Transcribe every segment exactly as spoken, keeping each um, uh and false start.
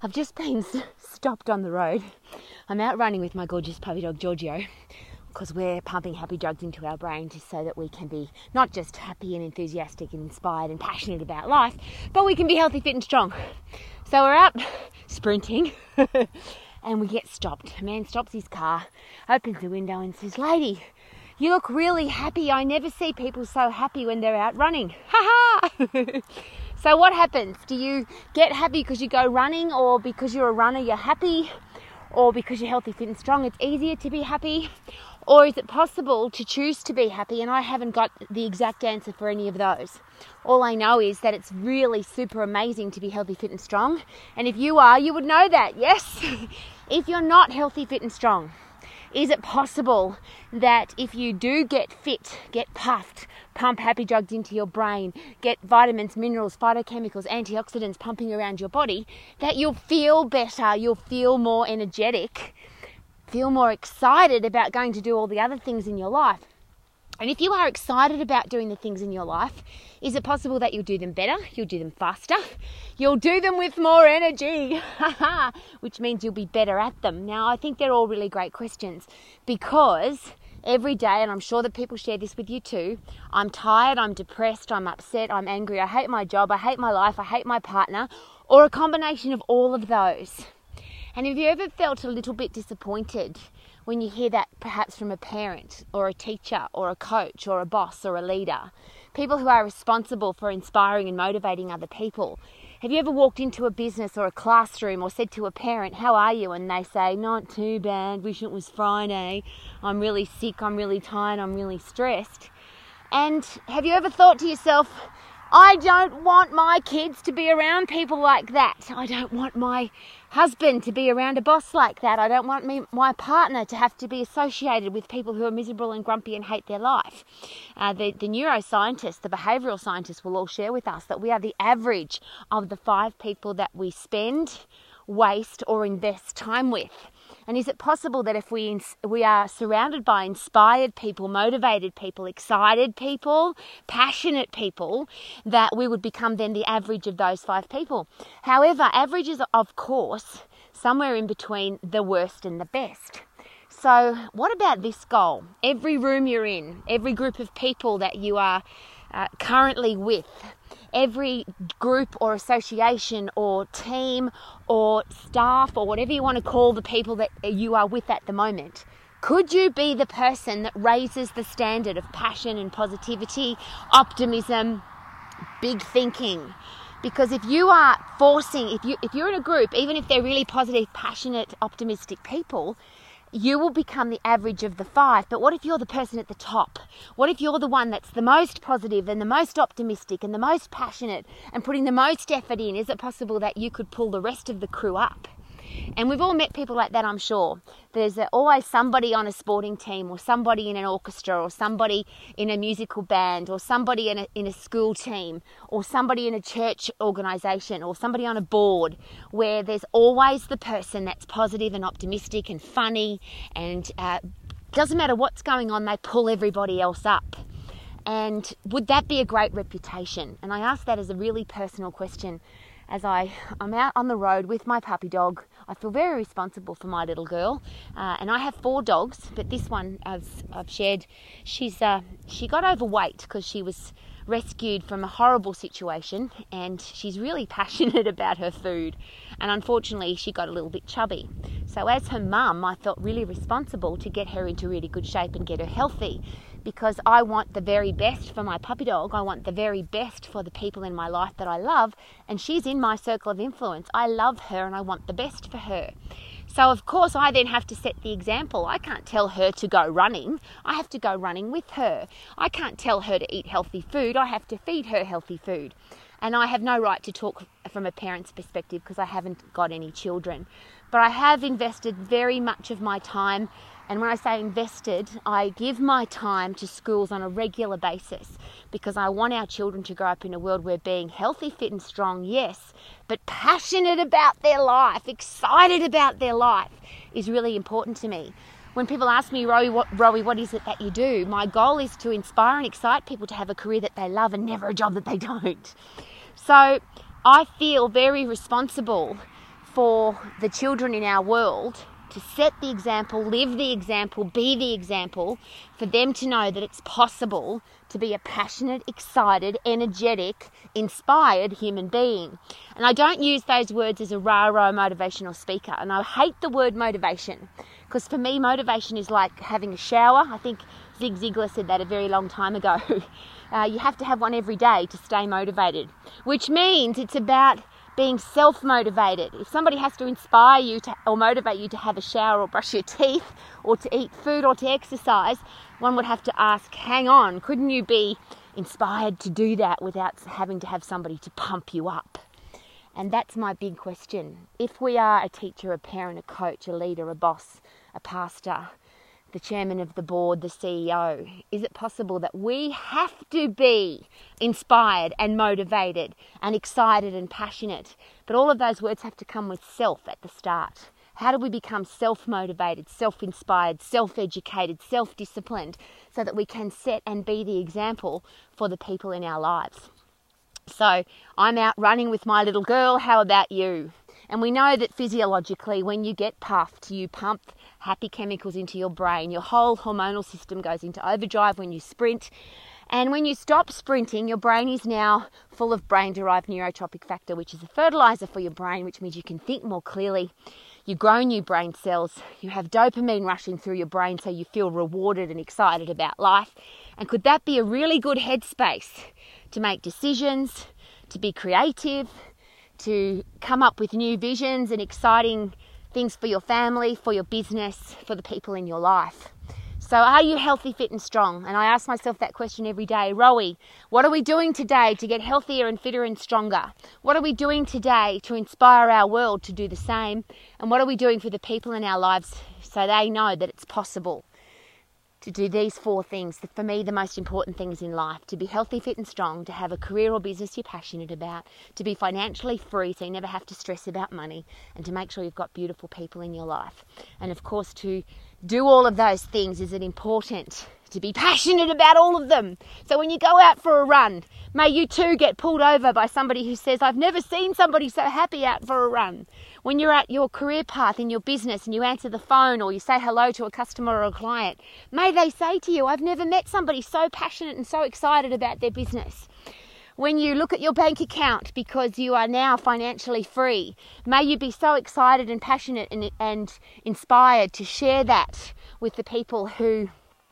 I've just been stopped on the road. I'm out running with my gorgeous puppy dog Giorgio because we're pumping happy drugs into our brain just so that we can be not just happy and enthusiastic and inspired and passionate about life, but we can be healthy, fit and strong. So we're out sprinting and we get stopped. A man stops his car, opens the window and says, "Lady, you look really happy. I never see people so happy when they're out running." Ha ha! So what happens? Do you get happy because you go running, or because you're a runner you're happy, or because you're healthy, fit and strong it's easier to be happy? Or is it possible to choose to be happy? And I haven't got the exact answer for any of those. All I know is that it's really super amazing to be healthy, fit and strong. And if you are, you would know that, yes? If you're not healthy, fit and strong, is it possible that if you do get fit, get puffed, pump happy drugs into your brain, get vitamins, minerals, phytochemicals, antioxidants pumping around your body, that you'll feel better, you'll feel more energetic, feel more excited about going to do all the other things in your life? And if you are excited about doing the things in your life, is it possible that you'll do them better, you'll do them faster, you'll do them with more energy, which means you'll be better at them? Now, I think they're all really great questions, because every day, and I'm sure that people share this with you too, I'm tired, I'm depressed, I'm upset, I'm angry, I hate my job, I hate my life, I hate my partner, or a combination of all of those. And have you ever felt a little bit disappointed when you hear that perhaps from a parent or a teacher or a coach or a boss or a leader, people who are responsible for inspiring and motivating other people? Have you ever walked into a business or a classroom or said to a parent, "How are you?" and they say, "Not too bad, wish it was Friday, I'm really sick, I'm really tired, I'm really stressed"? And have you ever thought to yourself, I don't want my kids to be around people like that. I don't want my husband to be around a boss like that. I don't want me, my partner to have to be associated with people who are miserable and grumpy and hate their life. Uh, the, the neuroscientists, the behavioural scientists will all share with us that we are the average of the five people that we spend, waste or invest time with. And is it possible that if we we are surrounded by inspired people, motivated people, excited people, passionate people, that we would become then the average of those five people? However, average is, of course, somewhere in between the worst and the best. So what about this goal? Every room you're in, every group of people that you are uh, currently with, every group or association or team or staff or whatever you want to call the people that you are with at the moment, could you be the person that raises the standard of passion and positivity, optimism, big thinking? Because if you are forcing, if you if you're in a group, even if they're really positive, passionate, optimistic people, you will become the average of the five. But what if you're the person at the top? What if you're the one that's the most positive and the most optimistic and the most passionate and putting the most effort in? Is it possible that you could pull the rest of the crew up? And we've all met people like that, I'm sure. There's always somebody on a sporting team, or somebody in an orchestra, or somebody in a musical band, or somebody in a, in a school team, or somebody in a church organisation, or somebody on a board, where there's always the person that's positive and optimistic and funny, and uh, doesn't matter what's going on, they pull everybody else up. And would that be a great reputation? And I ask that as a really personal question. As I, I'm out on the road with my puppy dog, I feel very responsible for my little girl. Uh, and I have four dogs, but this one, as I've shared, she's uh, she got overweight because she was rescued from a horrible situation, and she's really passionate about her food. And unfortunately, she got a little bit chubby. So as her mum, I felt really responsible to get her into really good shape and get her healthy, because I want the very best for my puppy dog. I want the very best for the people in my life that I love, and she's in my circle of influence. I love her and I want the best for her. So of course I then have to set the example. I can't tell her to go running. I have to go running with her. I can't tell her to eat healthy food. I have to feed her healthy food. And I have no right to talk from a parent's perspective because I haven't got any children. But I have invested very much of my time, and when I say invested, I give my time to schools on a regular basis, because I want our children to grow up in a world where being healthy, fit and strong, yes, but passionate about their life, excited about their life is really important to me. When people ask me, Rowie, what, Rowie, what is it that you do? My goal is to inspire and excite people to have a career that they love and never a job that they don't. So I feel very responsible for the children in our world to set the example, live the example, be the example, for them to know that it's possible to be a passionate, excited, energetic, inspired human being. And I don't use those words as a rah-rah motivational speaker. And I hate the word motivation, because for me, motivation is like having a shower. I think Zig Ziglar said that a very long time ago. Uh, you have to have one every day to stay motivated, which means it's about being self-motivated. If somebody has to inspire you to, or motivate you to have a shower or brush your teeth or to eat food or to exercise, one would have to ask, hang on, couldn't you be inspired to do that without having to have somebody to pump you up? And that's my big question. If we are a teacher, a parent, a coach, a leader, a boss, a pastor, the chairman of the board, the C E O, is it possible that we have to be inspired and motivated and excited and passionate? But all of those words have to come with self at the start. How do we become self-motivated, self-inspired, self-educated, self-disciplined, so that we can set and be the example for the people in our lives? So I'm out running with my little girl. How about you? And we know that physiologically, when you get puffed, you pump happy chemicals into your brain. Your whole hormonal system goes into overdrive when you sprint. And when you stop sprinting, your brain is now full of brain-derived neurotropic factor, which is a fertilizer for your brain, which means you can think more clearly. You grow new brain cells. You have dopamine rushing through your brain, so you feel rewarded and excited about life. And could that be a really good headspace to make decisions, to be creative, to come up with new visions and exciting things for your family, for your business, for the people in your life? So are you healthy, fit and strong? And I ask myself that question every day. Rowie, what are we doing today to get healthier and fitter and stronger? What are we doing today to inspire our world to do the same? And what are we doing for the people in our lives so they know that it's possible to do these four things? For me, the most important things in life: to be healthy, fit and strong, to have a career or business you're passionate about, to be financially free so you never have to stress about money, and to make sure you've got beautiful people in your life. And of course, to do all of those things, is it important to be passionate about all of them? So when you go out for a run, may you too get pulled over by somebody who says, I've never seen somebody so happy out for a run. When you're at your career path in your business and you answer the phone or you say hello to a customer or a client, may they say to you, I've never met somebody so passionate and so excited about their business. When you look at your bank account because you are now financially free, may you be so excited and passionate and, and inspired to share that with the people who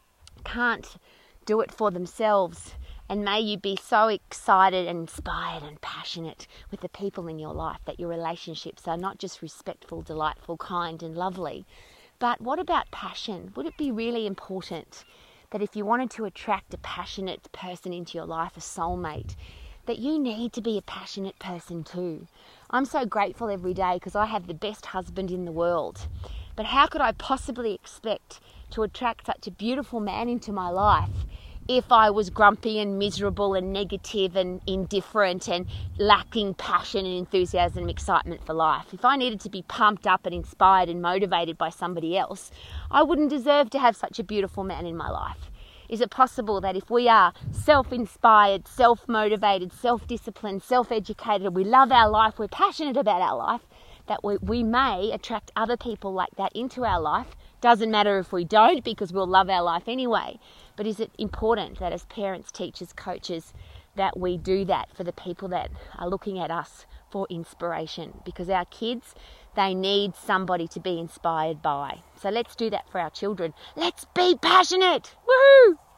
can't do it for themselves. And may you be so excited and inspired and passionate with the people in your life that your relationships are not just respectful, delightful, kind and lovely. But what about passion? Would it be really important that if you wanted to attract a passionate person into your life, a soulmate, that you need to be a passionate person too? I'm so grateful every day because I have the best husband in the world. But how could I possibly expect to attract such a beautiful man into my life if I was grumpy and miserable and negative and indifferent and lacking passion and enthusiasm and excitement for life? If I needed to be pumped up and inspired and motivated by somebody else, I wouldn't deserve to have such a beautiful man in my life. Is it possible that if we are self-inspired, self-motivated, self-disciplined, self-educated, we love our life, we're passionate about our life, that we, we may attract other people like that into our life? Doesn't matter if we don't, because we'll love our life anyway. But is it important that as parents, teachers, coaches, that we do that for the people that are looking at us for inspiration? Because our kids, they need somebody to be inspired by. So let's do that for our children. Let's be passionate. Woohoo!